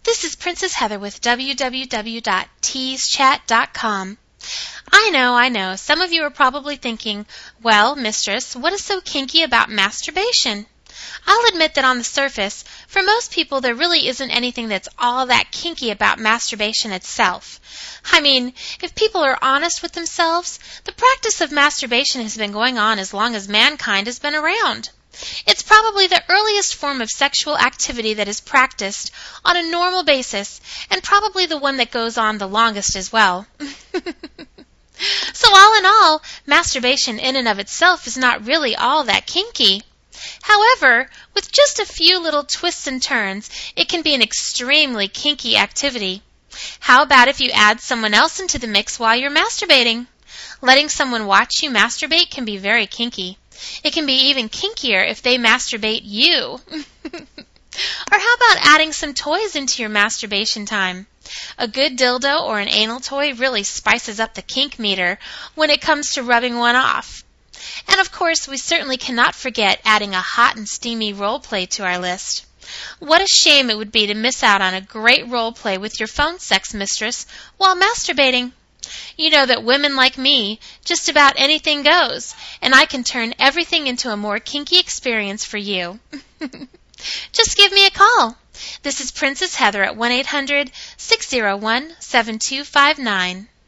This is Princess Heather with www.teaschat.com. I know. Some of you are probably thinking, well, mistress, what is so kinky about masturbation? I'll admit that on the surface, for most people, there really isn't anything that's all that kinky about masturbation itself. I mean, if people are honest with themselves, the practice of masturbation has been going on as long as mankind has been around. It's probably the earliest form of sexual activity that is practiced on a normal basis, and probably the one that goes on the longest as well. So all in all, masturbation in and of itself is not really all that kinky. However, with just a few little twists and turns, it can be an extremely kinky activity. How about if you add someone else into the mix while you're masturbating? Letting someone watch you masturbate can be very kinky. It can be even kinkier if they masturbate you. Or how about adding some toys into your masturbation time? A good dildo or an anal toy really spices up the kink meter when it comes to rubbing one off. And of course, we certainly cannot forget adding a hot and steamy role play to our list. What a shame it would be to miss out on a great role play with your phone sex mistress while masturbating. You know that women like me, just about anything goes, and I can turn everything into a more kinky experience for you. Just give me a call. This is Princess Heather at 1-800-601-7259.